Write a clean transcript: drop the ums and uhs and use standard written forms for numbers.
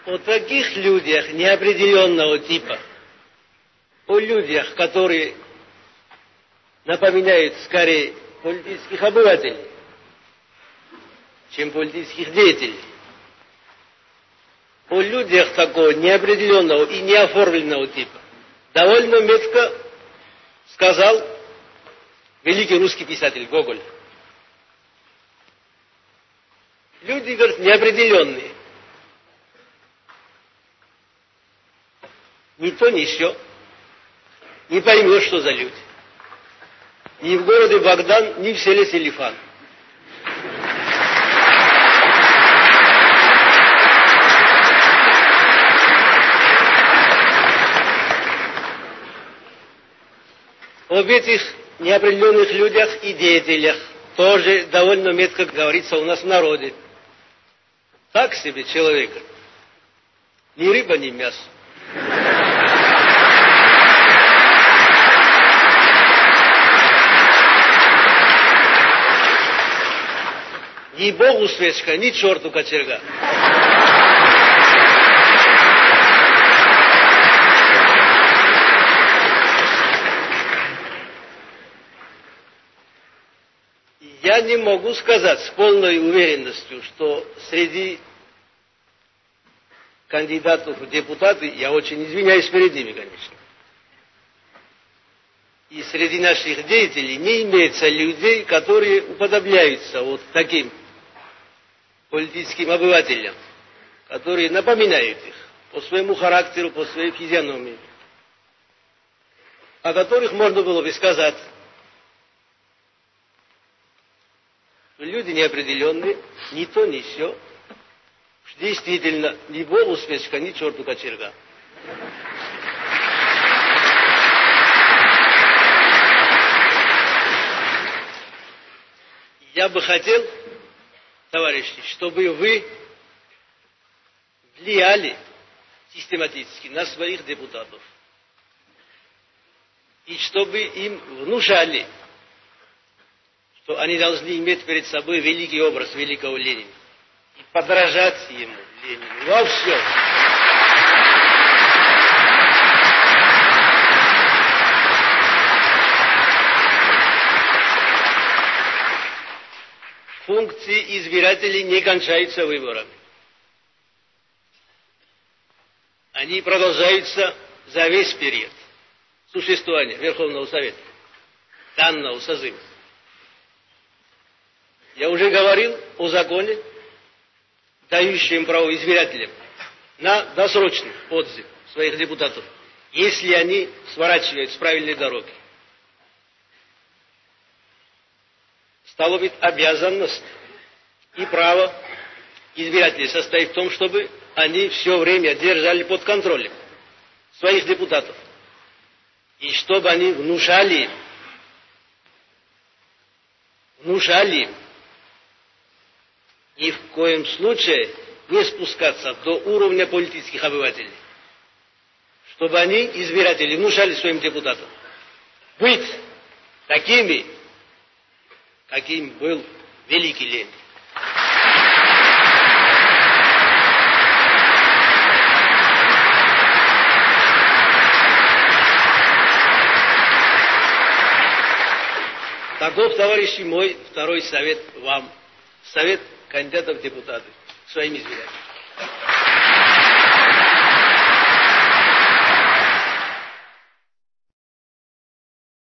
о таких людях неопределенного типа, о людях, которые напоминают скорее политических обывателей, чем политических деятелей, о людях такого неопределенного и неоформленного типа, довольно метко сказал великий русский писатель Гоголь. Люди, говорят, неопределенные. Ни то, ни сё. Не поймешь, что за люди. Ни в городе Богдан, ни в селе Селифан. Об этих неопределенных людях и деятелях тоже довольно метко говорится у нас в народе. Так себе человека. Ни рыба, ни мясо. Ни Богу свечка, ни черту кочерга. Я не могу сказать с полной уверенностью, что среди кандидатов в депутаты, я очень извиняюсь перед ними, конечно, и среди наших деятелей не имеется людей, которые уподобляются вот таким политическим обывателям, которые напоминают их по своему характеру, по своей физиономии, о которых можно было бы сказать: люди неопределенные, ни то, ни сё. Действительно, ни Богу свечка, ни черту кочерга. Я бы хотел, товарищи, чтобы вы влияли систематически на своих депутатов. И чтобы им внушали, что они должны иметь перед собой великий образ великого Ленина. И подражать ему, Ленину, во всем. Функции избирателей не кончаются выборами. Они продолжаются за весь период существования Верховного Совета, данного созыва. Я уже говорил о законе, дающем право избирателям на досрочный отзыв своих депутатов, если они сворачивают с правильной дороги. Стало быть, обязанность и право избирателей состоит в том, чтобы они все время держали под контролем своих депутатов. И чтобы они внушали им, ни в коем случае не спускаться до уровня политических обывателей. Чтобы они, избиратели, внушали своим депутатам быть такими, каким был великий Ленин. Таков, товарищи, мой второй совет вам. Совет кандидатов в депутаты своим избирателям.